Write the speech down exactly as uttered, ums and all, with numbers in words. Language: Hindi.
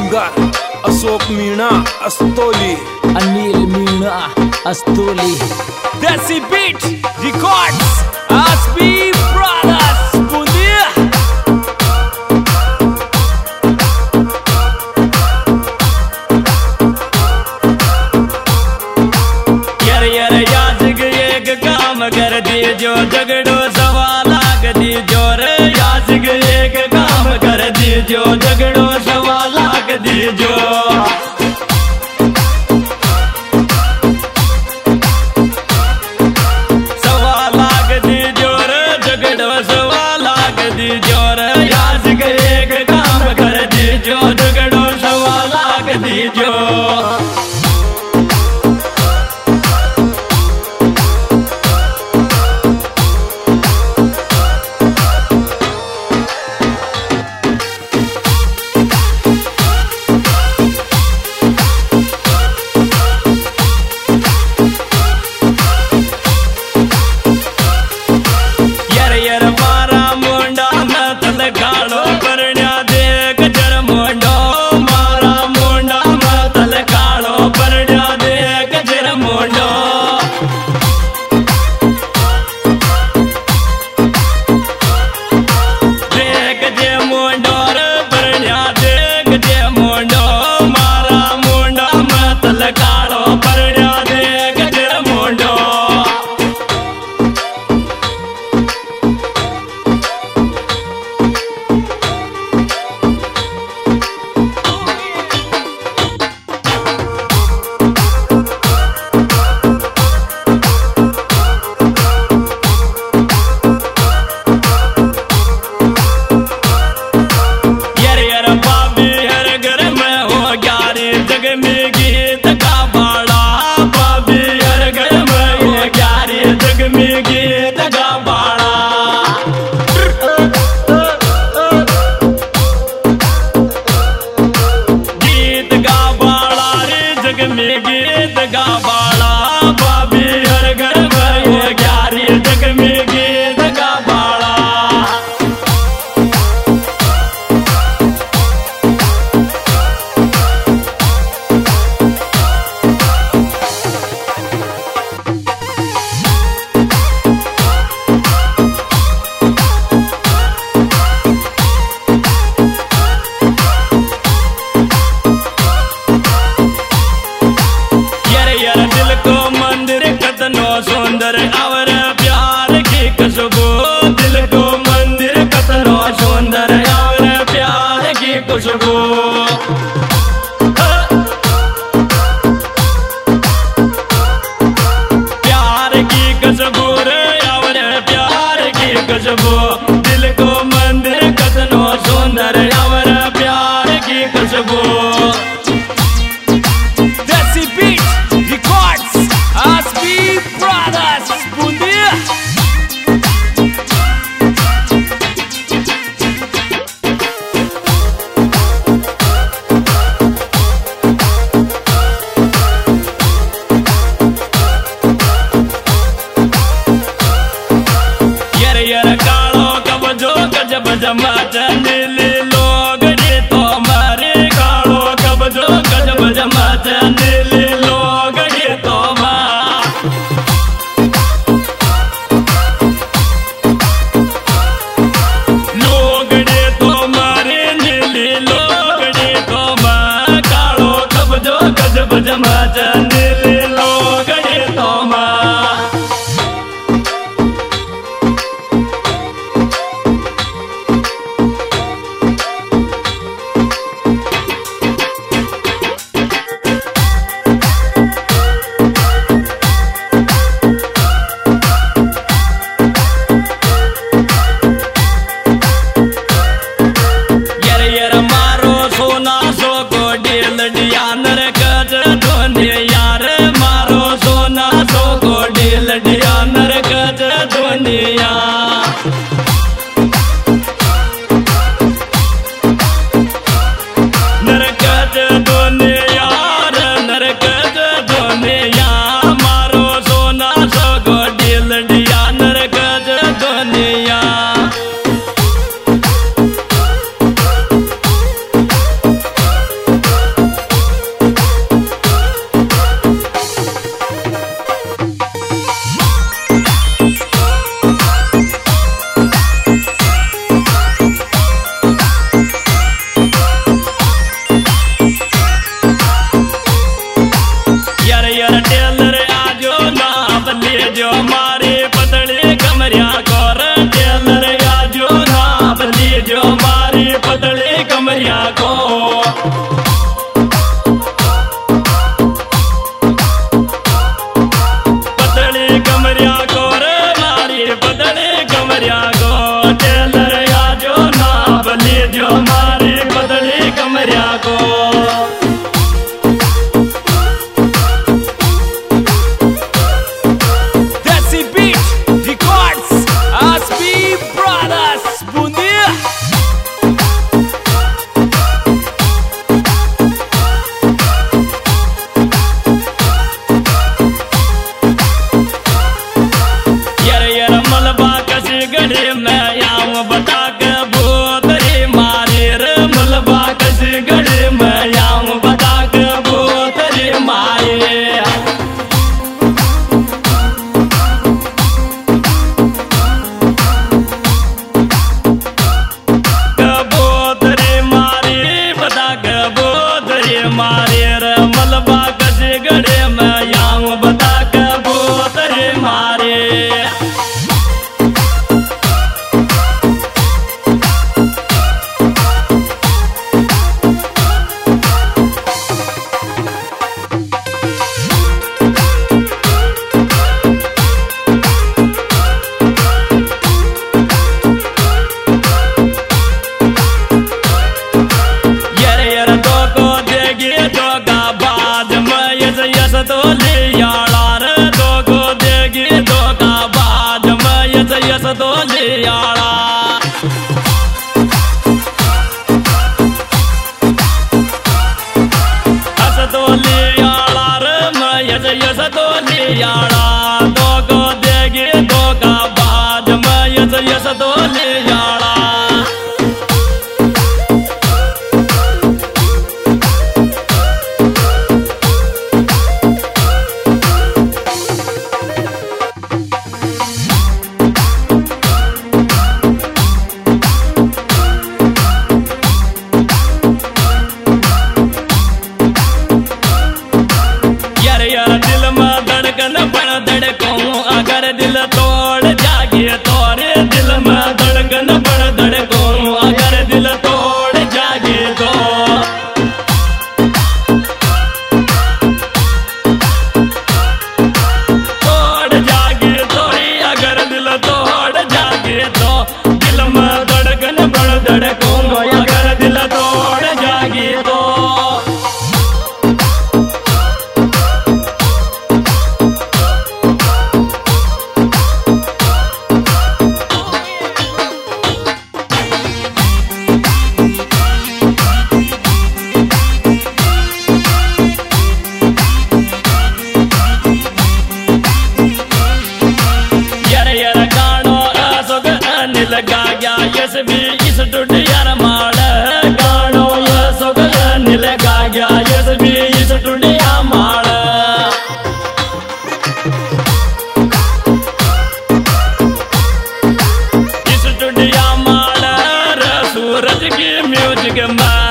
कामगार अशोक मीणा अस्तोली, अनिल मीणा अस्तोली, देसी बीट रिकॉर्ड्स, आसपी ब्रदर्स बूंदिया। यार यार याजग एक काम कर दीजो, झगड़ो सवा लाग दीजो रे। याजग एक काम कर दीजो, झगड़ो सवा लाग दीजो। सवा लाग दीजो रे, झगड़ो सवा लाग दीजो रे। याजग एक काम कर दीजो, झगड़ो सवा लाग दीजो। सुंदर और प्यार की खुशबू, दिल को मंदिर कतरो सुंदर और प्यार की खुशबू। प्यार की खुशबू रे और प्यार की खुशबू, दिल को मंदिर कतरो सुंदर और प्यार की खुशबू। देसी बीट रिकॉर्ड्स, आसपी ब्रदर्स बूंदिया। यार यार कालो कबजो गजब जमा नीली लोग रे तो मारे। कालो कबजो गजब जमा नीली लोग रे तो लोग रे तो मारे, नीली लोग रे तो माँ। कालो कबजो गजब जमा नीली लोग रे तो माँ। कमरिया को पतली कमरिया को रे मारी पतली कमरिया को टेलर या जो नाप ली जो मारी पतली कमरिया को Desi Beat Records Aspi Brothers Bundia यार यार मलबा कसी गढ़ी में आऊं बता के बोतरी मारे रे मलबा कसी गढ़ी में आऊं बता के बोतरी मारे बोतरी मारी बता के बोतरी मारे रे मलबा कसी गढ़ी में आऊं बता के बोतरी मारे यार यार तो को देगी तो का बाद में यस यस तो ले याड़ा रे तो को देगी तो का बाद में यस यस तो ले याड़ा हस तो ले याड़ा रे मैं यस यस तो ले याड़ा तो को देगी तो का बाद में यस यस तो ले याड़ा यार यार दिल में धड़कन बड़ धड़कूं अगर दिल तोड़ जागे तोरे दिल में धड़कन बड़ धड़कूं अगर दिल तोड़ जागे तो तोड़ जागे तोरी अगर दिल तोड़ जागे तो दिल में धड़कन बड़ धड़कूं अगर दिल तोड़ जागे तो यार यार गानो असोग अनिल गा गया यस भी इस टूट यार माड़ गानो असोग अनिल गा गया यस भी इस टूट यार माड़ इस टूट यार माड़ सूरज की म्यूजिक में